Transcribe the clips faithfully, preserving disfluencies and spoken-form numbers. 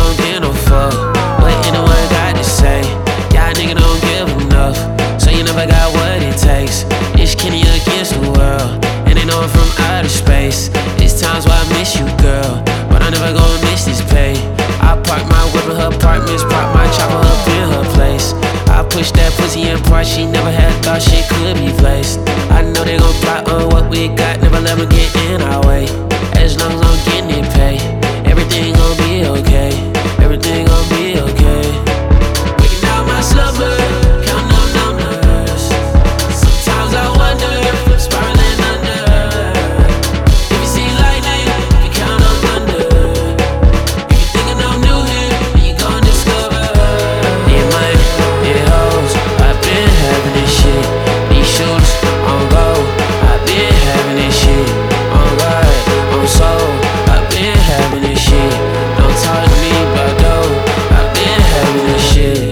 don't give no fuck what anyone got to say. Y'all nigga don't give enough, so you never got what it takes. It's Kenny against the world, and they know I'm from outer space. It's times where I miss you, girl, but I never gon' miss this pay. I park my whip in her apartments, park my chopper up in her place. I push that pussy in part, she never had thought shit could be placed. I know they gon' plot on what we got, never let them get in our way. As long as I'm getting it paid, everything gon' be okay. Everything gon' be okay. Waking out my slumber, counting up numbers. Sometimes I wonder if I'm spiraling under. If you see lightning, you count on thunder. If you thinking I'm new here, you gon' discover. Yeah, man, yeah, hoes, I've been having this shit. These shooters on go, I've been having this shit. On God, on soul, I've been having this shit. Don't talk to me about dough, I've been having this shit.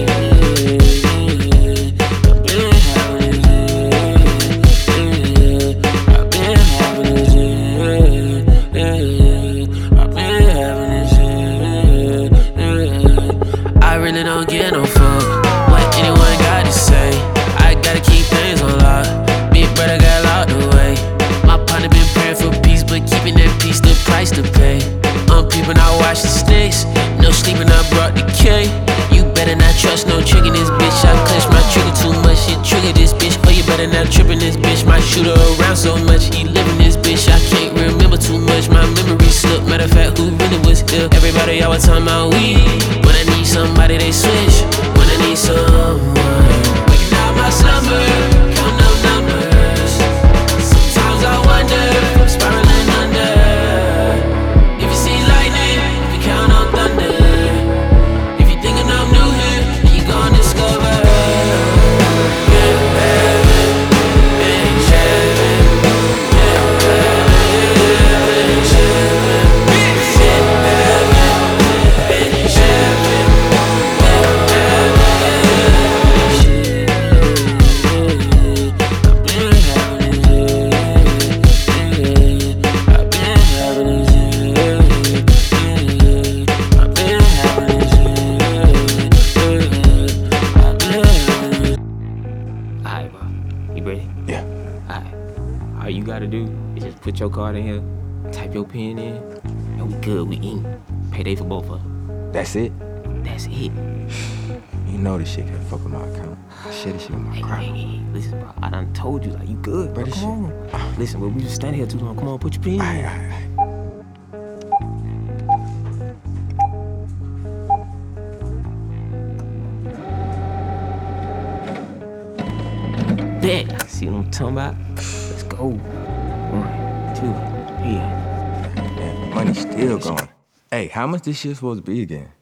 I've been having this shit. I've been having this shit. I've been having this shit. I really don't give no fuck what anyone got to say. I gotta keep things on lock. Big brother got locked away. My partner been praying for peace, but keeping that peace the price to pay. I'm peeping, I watch the snakes. No sleeping, I brought the K. You better not trust no trick in this bitch. I clutch my trigger too much, shit trigger this bitch. Oh, you better not trip in this bitch. My shooter around so much, he living this bitch. I can't remember too much, my memory slipped. Matter of fact, who really was ill? Everybody always talking about we. When I need somebody, they switch. When I need someone, waking out my slumber, counting up numbers. Sometimes I wonder if I'm spiraling under. If you see lightning, you count on thunder. If you thinking I'm new here, you gon' discover. Yeah, baby, been chillin'. Yeah, baby, been chillin'. Yeah, baby, been chillin'. Yeah, baby, shit. I've been having this. I've been having this. I've been having this. I've been having this. Alright, bro. You ready? Yeah. Alright. All you gotta do is just put your card in here, type your pin in, and we good, we in. Payday for both of us. That's it? That's it. You know this shit can't fuck with my account. I share this shit with my Hey, crowd. hey, hey, listen, bro. I done told you, like, you good, bro. Bro, this Come shit- on. Listen, bro, we just standing here too long. Come on, put your pin in. Aight, aight, aight. Bet. See what I'm talking about? Let's go. One, two, three. Man, money's still going. Hey, how much this shit supposed to be again?